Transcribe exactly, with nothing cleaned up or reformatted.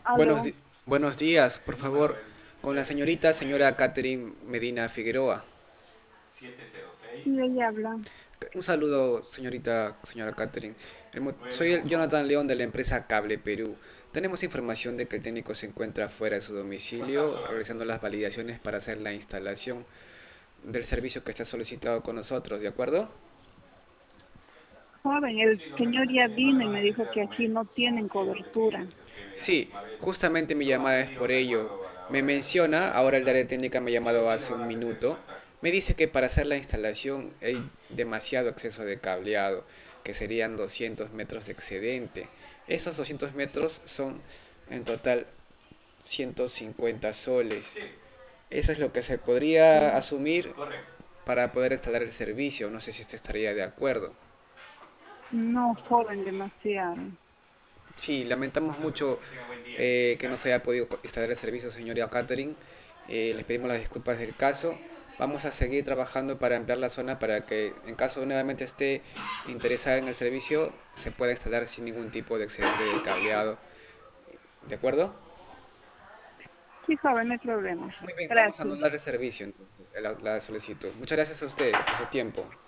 Buenos, Aló, di- buenos días, por favor, con la señorita, señora Catherine Medina Figueroa. sí, ella habla. Un saludo, señorita, señora Catherine. El mo- soy el Jonathan León de la empresa Cable Perú. Tenemos información de que el técnico se encuentra fuera de su domicilio, realizando las validaciones para hacer la instalación del servicio que está solicitado con nosotros, ¿de acuerdo? Joven, el señor ya vino y me dijo que aquí no tienen cobertura. Sí, justamente mi llamada es por ello. Me menciona, ahora el área técnica me ha llamado hace un minuto, me dice que para hacer la instalación hay demasiado exceso de cableado, que serían doscientos metros de excedente. Esos doscientos metros son en total ciento cincuenta soles. Eso es lo que se podría Mm, asumir para poder instalar el servicio. No sé si usted estaría de acuerdo. No, joven, demasiado. Sí, lamentamos mucho eh, que no se haya podido instalar el servicio, señora Catherine. Eh, les pedimos las disculpas del caso. Vamos a seguir trabajando para ampliar la zona para que en caso nuevamente esté interesada en el servicio se pueda instalar sin ningún tipo de excedente de cableado. ¿De acuerdo? Sí, joven, no hay problema. Muy bien, vamos a Gracias. anular el servicio entonces, la, la solicitud. Muchas gracias a usted por su tiempo.